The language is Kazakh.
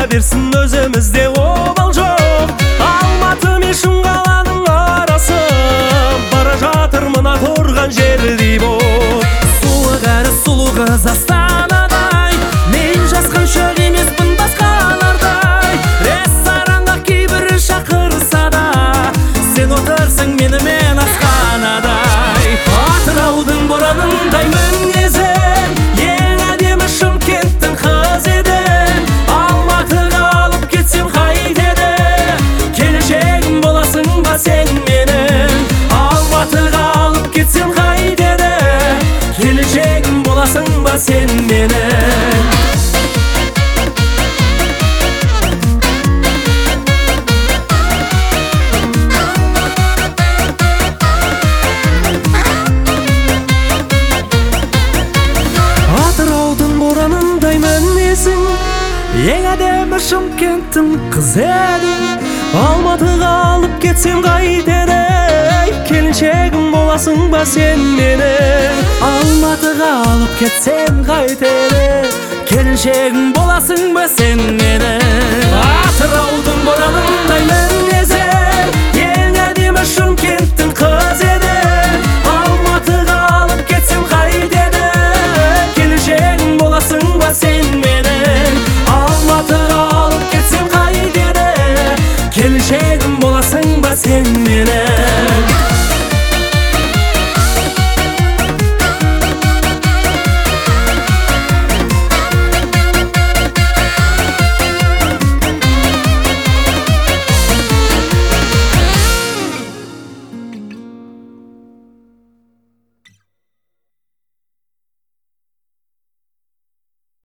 берсін, өзімізде обал жоқ. Алматы мен Шымқаланың арасы, бара жатырмын тұрған жердей боп. Сұлу кәрі сұлу қыз Астанадай, мен жасқан шөк емеспін басқалардай. Ресторанға кейбірі шақырса да, сен отырсың менімен асханадай. Атыраудың боранындай мінезің, ең әдемі Шымкенттің қыз едің. Алматыға алып кетсем қайтеді, келіншегім боласың ба сен менің. Алматыға алып кетсем қайтеді, келіншегім боласың ба сен менің. Атыраудың боранындай мінезің, ең әдемі Шымкенттің қыз едің. Алматыға алып кетсем қайтеді, келіншегім боласың ба сен менің. Алматыға алып кетсем қайтеді, келіншегім боласың ба сен менің. Атыраудың боранындай мінезің,